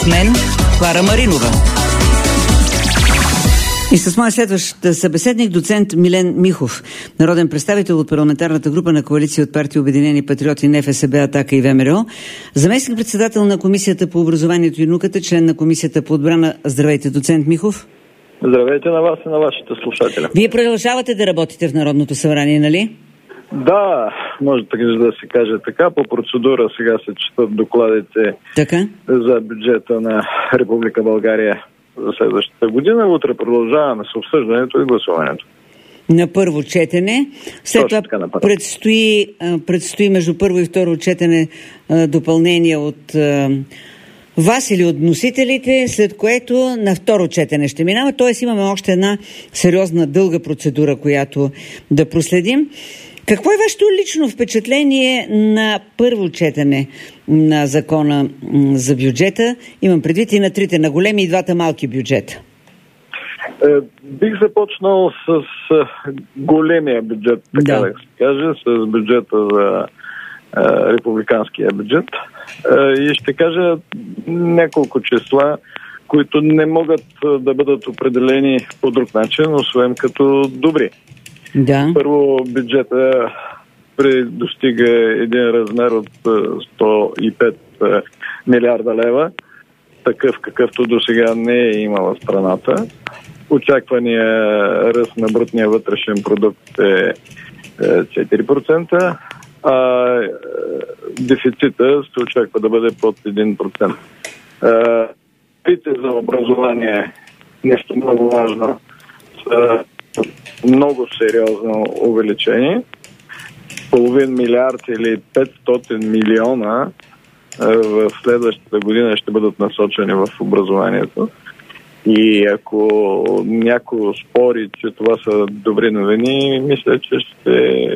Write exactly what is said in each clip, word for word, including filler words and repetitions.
С мен Клара Маринова. И с моя следващ събеседник, доцент Милен Михов, народен представител от парламентарната група на коалиция от партии Обединени патриоти, НФСБ, Атака и ВМРО, заместник-председател на Комисията по образованието и науката, член на Комисията по отбрана. Здравейте, доцент Михов. Здравейте на вас и на вашите слушатели. Вие продължавате да работите в Народното събрание, нали? Да, може да се каже така. По процедура сега се четат докладите така? За бюджета на Република България за следващата година. Утре продължаваме с обсъждането и гласуването. На първо четене. След това предстои, предстои между първо и второ четене допълнение от вас или от носителите, след което на второ четене ще минава. Т.е. имаме още една сериозна дълга процедура, която да проследим. Какво е вашето лично впечатление на първо четене на закона за бюджета? Имам предвид и на трите, на големи и двата малки бюджета. Е, бих започнал с големия бюджет, така да, да се каже, с бюджета за е, републиканския бюджет. Е, и ще кажа няколко числа, които не могат да бъдат определени по друг начин, освен като добри. Да. Първо, бюджета достига един размер от сто и пет милиарда лева, такъв какъвто до сега не е имала страната. Очаквания ръст на брутния вътрешен продукт е четири процента, а дефицита се очаква да бъде под един процент. Парите за образование, нещо много важно, са много сериозно увеличение. Половин милиард или петстотин милиона в следващата година ще бъдат насочени в образованието. И ако някой спори, че това са добри новини, мисля, че ще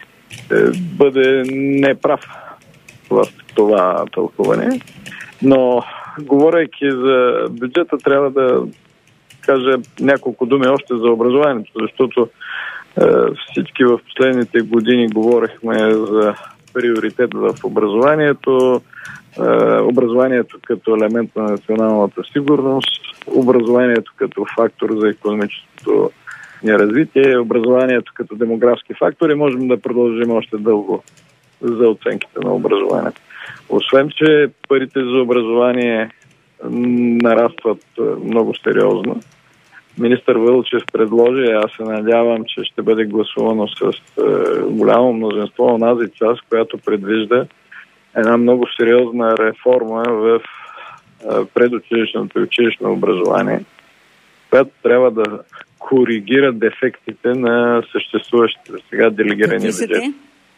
бъде неправ в това тълкуване. Но, говорейки за бюджета, трябва да кажа няколко думи още за образованието, защото е, всички в последните години говорихме за приоритет в образованието, е, образованието като елемент на националната сигурност, образованието като фактор за икономическото ни развитие, образованието като демографски фактор и можем да продължим още дълго за оценките на образованието. Освен, че парите за образование нарастват много сериозно. Министър Вълчев предложи, аз се надявам, че ще бъде гласувано с е, голямо мнозинство онази част, която предвижда една много сериозна реформа в е, предучилищното и училищно образование, която трябва да коригира дефектите на съществуващите сега делегирани бюджети.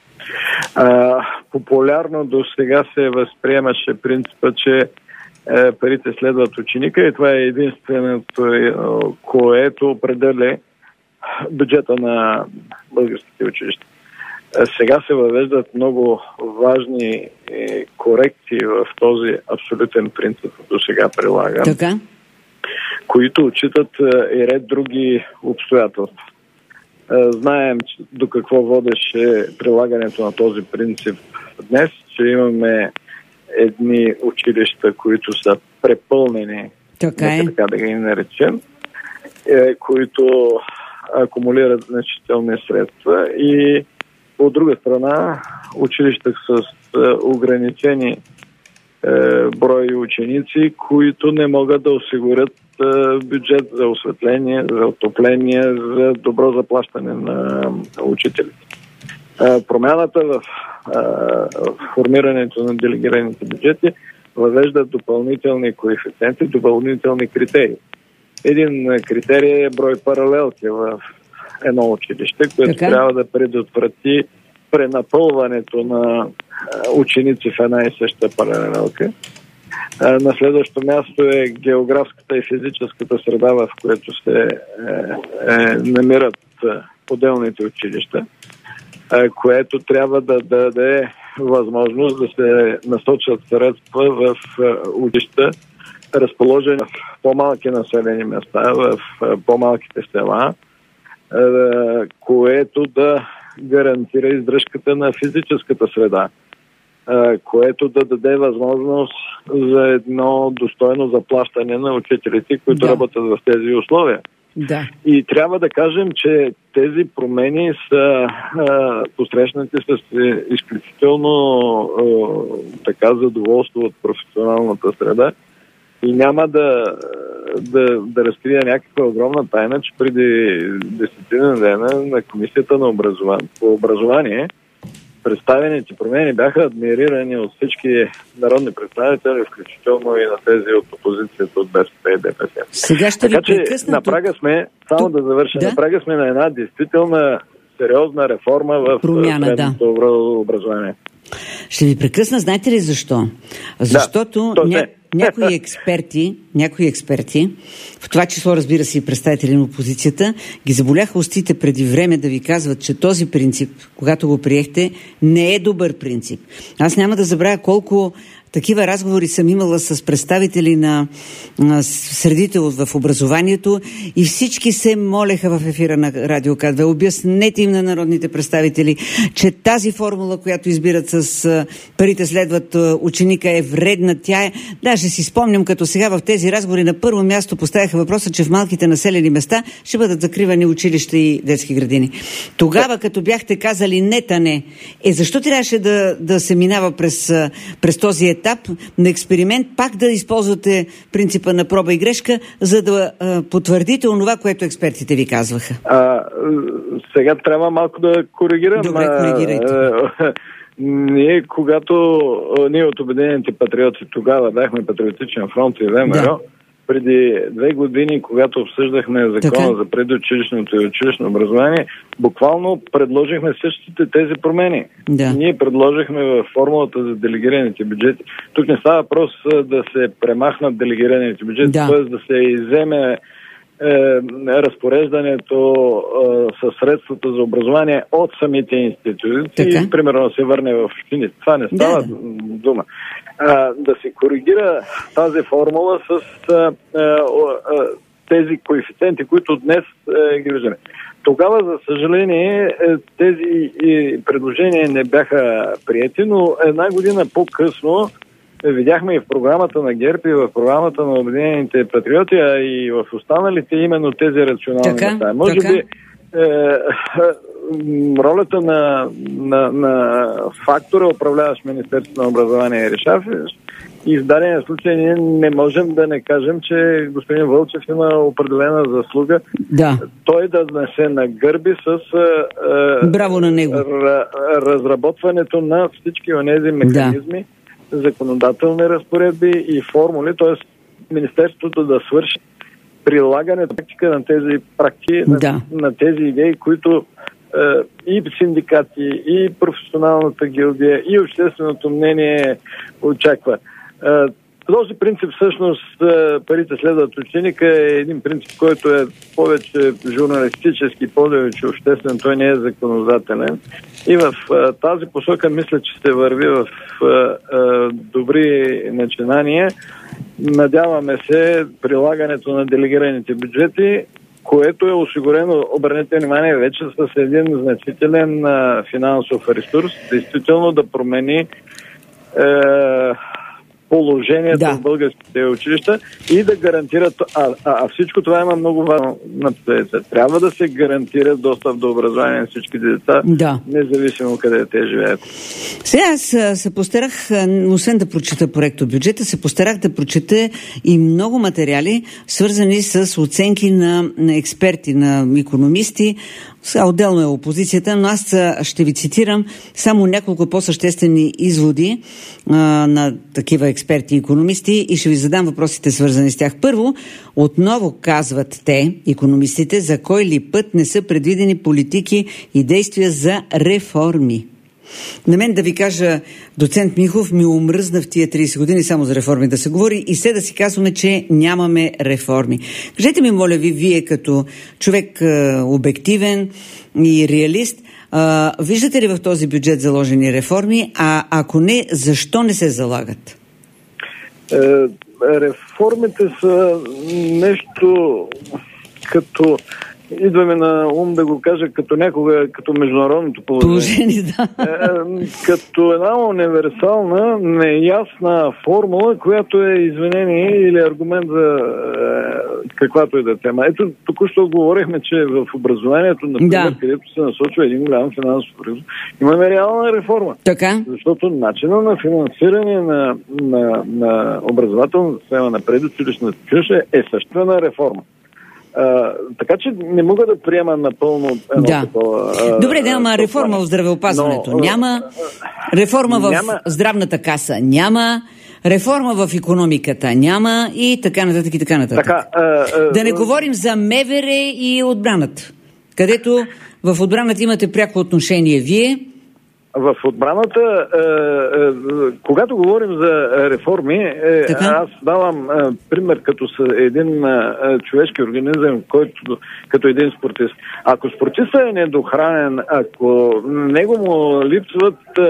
А, популярно до сега се възприемаше принципа, че парите следват ученика и това е единственото, което определя бюджета на българските училища. Сега се въвеждат много важни корекции в този абсолютен принцип, до сега прилаган, така, които отчитат и ред други обстоятелства. Знаем до какво водеше прилагането на този принцип днес, че имаме едни училища, които са препълнени, така, е. така да ги наречем, е, които акумулират значителни средства и от друга страна училища с е, ограничени е, брои ученици, които не могат да осигурят е, бюджет за осветление, за отопление, за добро заплащане на учителите. Е, промяната в формирането на делегираните бюджети въвеждат допълнителни коефициенти, допълнителни критерии. Един критерий е брой паралелки в едно училище, което така трябва да предотврати пренапълването на ученици в една и съща паралелка. На следващо място е географската и физическата среда, в която се е, е, намират отделните училища, което трябва да даде възможност да се насочат средства в училища, разположени в по-малки населени места, в по-малките села, което да гарантира издръжката на физическата среда което да даде възможност за едно достойно заплащане на учителите, които да. работят в тези условия. Да. И трябва да кажем, че тези промени са а, посрещнати с изключително а, така задоволство от професионалната среда и няма да, да, да разкрия някаква огромна тайна, че преди десетина дена на Комисията на образование, по образование представените промени бяха адмирирани от всички народни представители, включително и на тези от опозицията от БСП и ДПС. Сега ще така ви прекъсна. Че на прага сме, само тук... да завърша, да? на прага сме на една действителна сериозна реформа в Промяна, средното да. образование. Ще ви прекъсна, знаете ли защо? Защото да, ня... някои експерти, някои експерти, в това число, разбира се, и представители на опозицията, ги заболяха устите преди време да ви казват, че този принцип, когато го приехте, не е добър принцип. Аз няма да забравя колко такива разговори съм имала с представители на, на средите в образованието и всички се молеха в ефира на Радио К две. Обяснете им на народните представители, че тази формула, която избират с парите следват ученика, е вредна. Тя е... Даже си спомням, като сега в тези разговори на първо място поставяха въпроса, че в малките населени места ще бъдат закривани училища и детски градини. Тогава, като бяхте казали не-та-не, е защо трябваше да, да се минава през, през този етап на експеримент, пак да използвате принципа на проба и грешка, за да а, потвърдите онова, което експертите ви казваха? А, сега трябва малко да коригирам. Добре, коригирайте. А, а, ние, когато ние от Обединените патриоти тогава бяхме Патриотичен фронт и ВМРО, да. преди две години, когато обсъждахме закона така? за предучилищното и училищно образование, буквално предложихме същите тези промени. Да. Ние предложихме в формулата за делегираните бюджети. Тук не става въпрос да се премахнат делегираните бюджети, да. т.е. да се изземе е, разпореждането е, със средствата за образование от самите институции така? и примерно се върне в общините. Това не става да, да. дума. А, да се коригира тази формула с а, а, а, тези коефициенти, които днес а, ги виждаме. Тогава, за съжаление, тези предложения не бяха приети, но една година по-късно видяхме и в програмата на ГЕРБ, и в програмата на Обединените патриоти, а и в останалите именно тези рационални неща. Може така? би е, ролята на, на, на фактора, управляващ Министерството на образование и решаващ, и в дадения случай ние не можем да не кажем, че господин Вълчев има определена заслуга. Да. Той да не се нагърби с е, Браво на него. Р, разработването на всички онези механизми, да. законодателни разпоредби и формули, т.е. Министерството да свърши прилагането практика на тези практики, да. на, на тези идеи, които е, и синдикати, и професионалната гилдия, и общественото мнение очаква. Е, този принцип, всъщност, е, парите следват ученика, е един принцип, който е повече журналистически, повече обществен, той не е законодателен. И в е, тази посока мисля, че се върви в е, е, добри начинания. Надяваме се прилагането на делегираните бюджети, което е осигурено, обърнете внимание, вече с един значителен а, финансов ресурс, действително да промени е, положението да. в българските училища и да гарантират, а, а, а всичко това има много важно на последица. Трябва да се гарантира достъп до образование на всички деца, да. независимо къде те живеят. Сега аз се постарах, освен да прочета проекто бюджета, се постарах да прочета и много материали, свързани с оценки на, на експерти, на икономисти. Сега отделно е опозицията, но аз ще ви цитирам само няколко по-съществени изводи а, на такива експерти и икономисти и ще ви задам въпросите, свързани с тях. Първо, отново казват те, икономистите, за кой ли път не са предвидени политики и действия за реформи. На мен, да ви кажа, доцент Михов, ми омръзна в тия трийсет години само за реформи да се говори и все да си казваме, че нямаме реформи. Кажете ми, моля ви, вие като човек а, обективен и реалист, а, виждате ли в този бюджет заложени реформи, а ако не, защо не се залагат? Е, реформите са нещо като идва ми на ум да го кажа като някога, като международното положение. Положение, да. Е, като една универсална, неясна формула, която е извинение или аргумент за е, каквато и да е тема. Ето, току-що говорихме, че в образованието, например, да. където се насочва един голям финансов риск, имаме реална реформа. Така. Защото начина на финансиране на, на, на образователната система на предучилищната чуша е съществена реформа. А, така че не мога да приема напълно едно да. такова... Добре, да, ама реформа в здравеопазването. Но, няма. Реформа в няма. здравната каса. Няма. Реформа в икономиката. Няма. И така нататък и така нататък. Така, а, а, да не а, говорим за МВР и отбраната. Където в отбраната имате пряко отношение вие. В отбраната, е, е, когато говорим за реформи, е, аз давам е, пример като с един е, човешки организъм, който, като един спортист. Ако спортистът е недохранен, ако него му липсват е,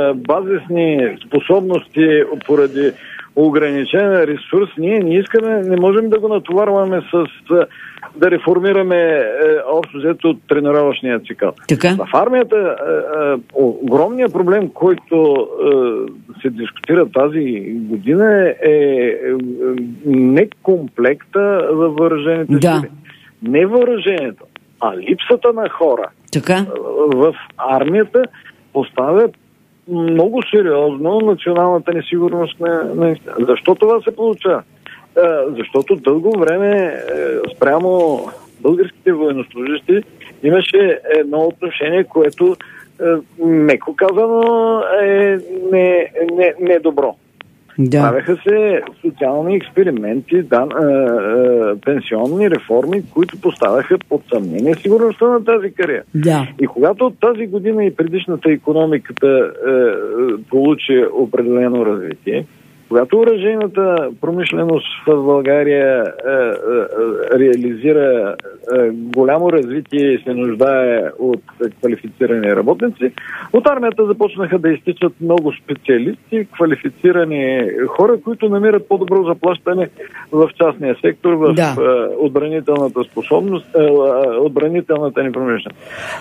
базисни способности поради ограничен ресурс, ние не искаме, не можем да го натоварваме с да реформираме е, общо взето от тренировъчния цикъл. Така? В армията е, е, огромният проблем, който е, се дискутира тази година е, е, е не комплекта за въоръжените да. сили. Не въоръжението, а липсата на хора. Така? В армията поставя много сериозно националната несигурност на, на... Защо това се получава? Защото дълго време спрямо българските военнослужащи имаше едно отношение, което меко казано е не, не, не добро. Да. Правяха се социални експерименти, да, е, е, пенсионни реформи, които поставяха под съмнение сигурността на тази кариера. Да. И когато тази година и предишната икономиката е, е, получи определено развитие, когато оръжейната промишленост в България е, е, е, реализира е, голямо развитие и се нуждае от е, квалифицирани работници, от армията започнаха да изтичат много специалисти, квалифицирани хора, които намират по-добро заплащане в частния сектор, в да. е, отбранителната способност, е, отбранителната ни промишленост.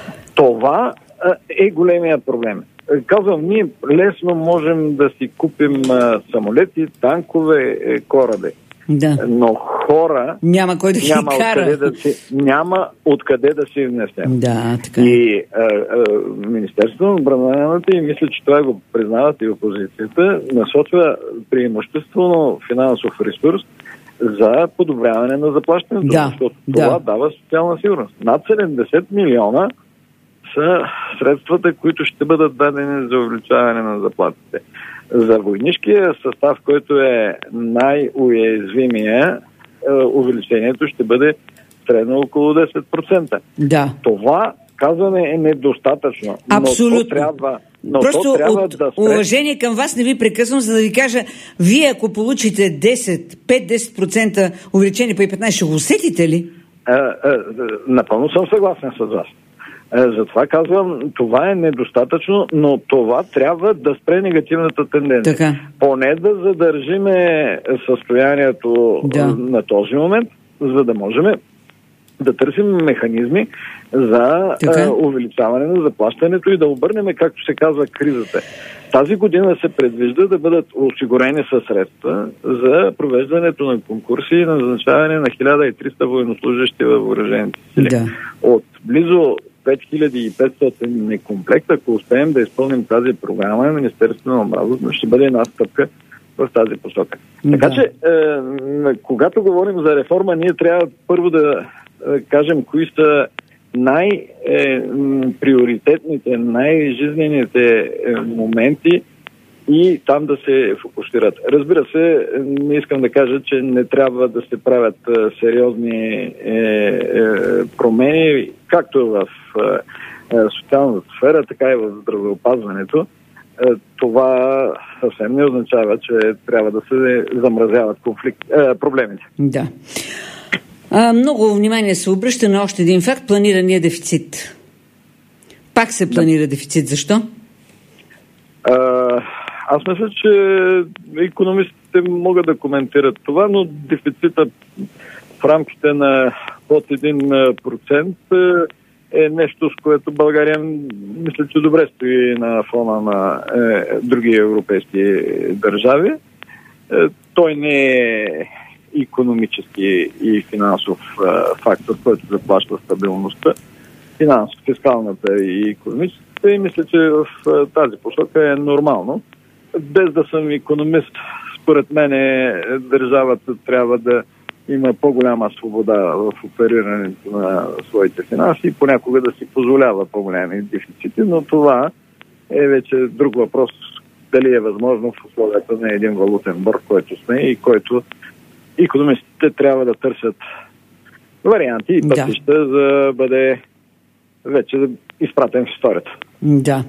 Това е големия проблем. Казвам, ние лесно можем да си купим а, самолети, танкове, е, кораби. Да. Но хора няма кой да ги няма кара. Откъде да си, няма откъде да си внесем. Да, така. И а, а, Министерството на отбраната, и мисля, че това го признават и опозицията, насочва преимуществено финансов ресурс за подобряване на заплащането, да. защото да. това дава социална сигурност. Над седемдесет милиона са средствата, които ще бъдат дадени за увеличаване на заплатите. За войнишкия състав, който е най-уязвимия, увеличението ще бъде средно около десет процента. Да. Това казване е недостатъчно. Абсолютно. Но то трябва, но Просто то трябва от да спре. уважение към вас не ви прекъсвам, за да ви кажа, вие ако получите десет, пет-десет процента увеличение по и петнайсет, ще го усетите ли? А, а, напълно съм съгласен с вас. Затова казвам, това е недостатъчно, но това трябва да спре негативната тенденция. Така. Поне да задържиме състоянието да. на този момент, за да можем да търсим механизми за а, увеличаване на заплащането и да обърнем, както се казва, кризата. Тази година се предвижда да бъдат осигурени със средства за провеждането на конкурси и назначаване на хиляда и триста военнослужащи във въоръжените сили. Да. От близо пет хиляди и петстотин некомплекта, ако успеем да изпълним тази програма, Министерството на отбраната ще бъде една стъпка в тази посока. Да. Така че, е, когато говорим за реформа, ние трябва първо да е, кажем кои са най-приоритетните, най-жизнените е, моменти и там да се фокусират. Разбира се, не искам да кажа, че не трябва да се правят е, сериозни е, е, промени, както в е, социалната сфера, така и в здравеопазването. Е, това съвсем не означава, че трябва да се замразяват конфликт, е, проблемите. Да. А, много внимание се обръща на още един факт – планирания дефицит. Пак се планира да. дефицит. Защо? А, аз мисля, че икономистите могат да коментират това, но дефицита в рамките на под един процент е нещо, с което България мисля, че добре стои на фона на е, други европейски държави. Е, той не е икономически и финансов е, фактор, който заплаща стабилността. Финансов, фискалната и икономическата. И мисля, че в е, тази посока е нормално. Без да съм икономист, според мен държавата трябва да има по-голяма свобода в оперирането на своите финанси и понякога да си позволява по-големи дефицити, но това е вече друг въпрос, дали е възможно в условията на един валутен борд, който сме и който икономистите трябва да търсят варианти и пътища, да, за да бъде вече изпратен в историята. Да.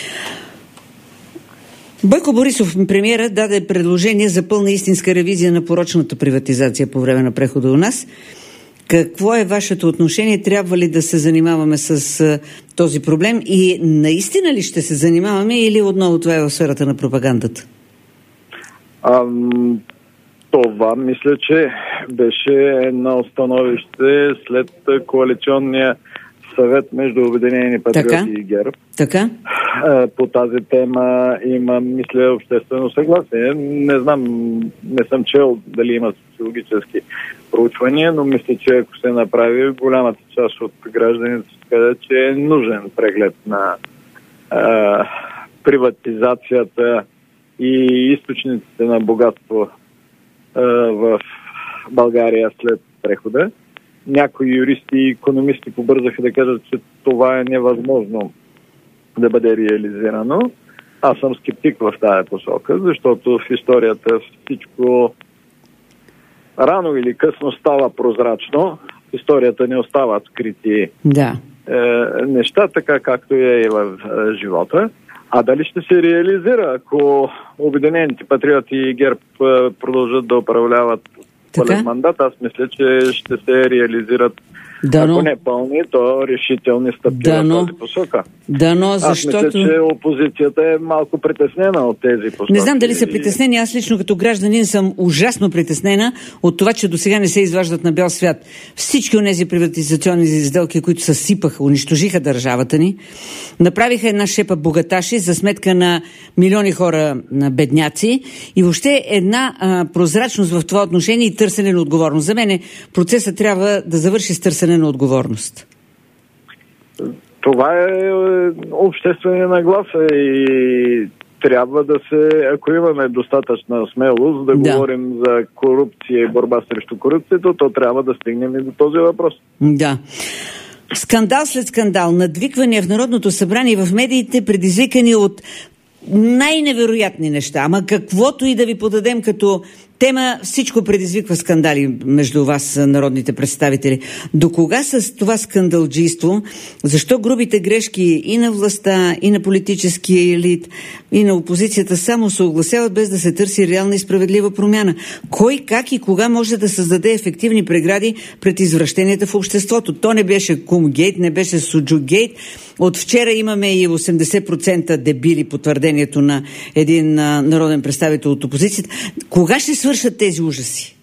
Бойко Борисов, премиера, даде предложение за пълна истинска ревизия на порочната приватизация по време на прехода у нас. Какво е вашето отношение? Трябва ли да се занимаваме с а, този проблем? И наистина ли ще се занимаваме или отново това е в сферата на пропагандата? А, това мисля, че беше едно становище след коалиционния съвет между Обединени патриоти така? и ГЕРБ. Така? По тази тема има, мисля, обществено съгласие. Не знам, не съм чел дали има социологически проучвания, но мисля, че ако се направи, голямата част от гражданите казват, че е нужен преглед на а, приватизацията и източниците на богатство а, в България след прехода. Някои юристи и икономисти побързаха да кажат, че това е невъзможно да бъде реализирано. Аз съм скептик в тази посока, защото в историята всичко рано или късно става прозрачно. В историята не остават скрити да. е, неща, така както е и в е, живота. А дали ще се реализира, ако Обединените патриоти и ГЕРБ е, продължат да управляват пълен мандат, аз мисля, че ще се реализират, дано, ако не пълни, то решителни стъпки дано, в тази посока. Дано, защото... Аз мисля, че опозицията е малко притеснена от тези посоки. Не знам дали са притеснени. Аз лично като гражданин съм ужасно притеснена от това, че до сега не се изваждат на бял свят. Всички от тези приватизационни сделки, които съсипаха, унищожиха държавата ни, направиха една шепа богаташи за сметка на милиони хора, на бедняци и въобще една а, прозрачност в това отношение и търсене на отговорност. За мен процесът трябва да завърши с търсене на отговорност. Това е обществена нагласа и трябва да се, ако имаме достатъчна смелост да, да говорим за корупция и борба срещу корупцията, то трябва да стигнем и до този въпрос. Да. Скандал след скандал, надвиквания в Народното събрание и в медиите, предизвикани от най-невероятни неща. Ама каквото и да ви подадем като тема, всичко предизвиква скандали между вас, народните представители. До кога с това скандалджийство? Защо грубите грешки и на властта, и на политическия елит, и на опозицията само се огласяват, без да се търси реална и справедлива промяна? Кой, как и кога може да създаде ефективни прегради пред извращенията в обществото? То не беше Кумгейт, не беше Суджугейт. От вчера имаме и осемдесет процента дебили по твърдението на един а, народен представител от опозицията. Кога ще свършат тези ужаси?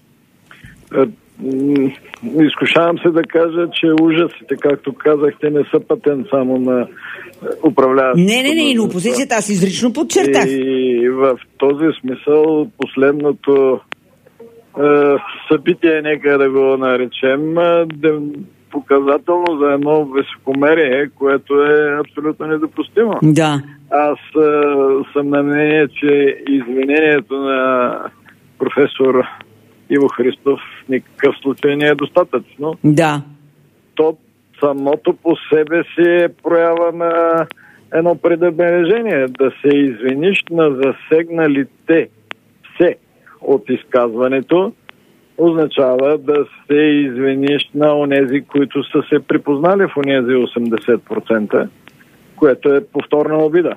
Изкушавам се да кажа, че ужасите, както казахте, не са патент само на управляващите. Не, не, не, и на опозицията, аз изрично подчертах. И в този смисъл последното е, събитие, нека да го наречем, е показателно за едно високомерие, което е абсолютно недопустимо. Да. Аз е, съм на мнение, че извинението на професор Иво Христов в никакъв случай не е достатъчно. Да. То самото по себе си е проява на едно предъбележение. Да се извиниш на засегналите все от изказването означава да се извиниш на онези, които са се припознали в онези осемдесет процента, което е повторна обида.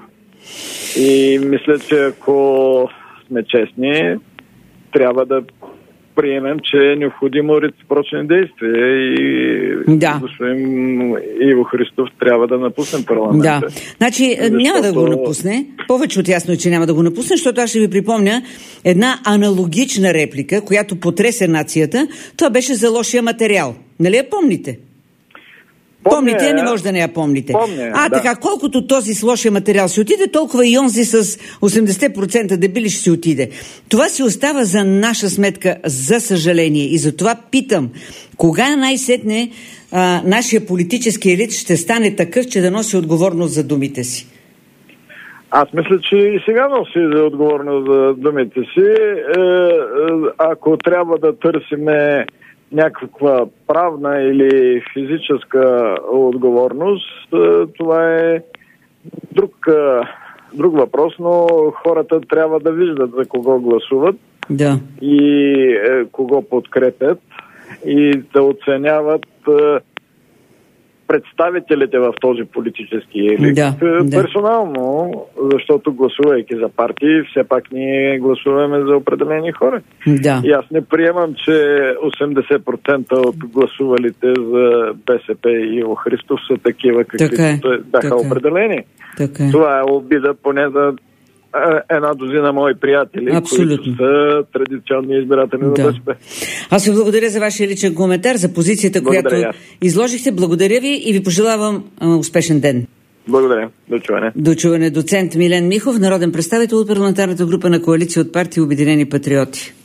И мисля, че ако сме честни, трябва да приемем, че е необходимо реципрочни действия и да. господин Иво Христов трябва да напусне парламента. Да. Значи защото... няма да го напусне. Повече от ясно е, че няма да го напусне, защото аз ще ви припомня една аналогична реплика, която потресе нацията. Това беше за лошия материал. Нали я помните? Помня, помните, не може да не я помните. Помня, а, да. така, колкото този с лошия материал си отиде, толкова и онзи с осемдесет процента дебили ще си отиде. Това си остава за наша сметка, за съжаление. И затова питам, кога най-сетне а, нашия политически елит ще стане такъв, че да носи отговорност за думите си? Аз мисля, че и сега носи отговорност за думите си. Е, е, ако трябва да търсиме някаква правна или физическа отговорност, това е друг, друг въпрос, но хората трябва да виждат за кого гласуват да. и е, кого подкрепят и да оценяват е, представителите в този политически елит. Да, да. Персонално, защото гласувайки за партии, все пак ние гласуваме за определени хора. Да. И аз не приемам, че осемдесет процента от гласувалите за БСП и Иво Христов са такива, каквито е. бяха така определени. Така е. Това е обида поне за една дозина мои приятели, абсолютно. които са традиционни избиратели да. на БСП. Аз ви благодаря за вашия личен коментар, за позицията, благодаря. която изложихте. Благодаря ви и ви пожелавам а, успешен ден. Благодаря. До чуване. До чуване. Доцент Милен Михов, народен представител от парламентарната група на коалиция от партии Обединени патриоти.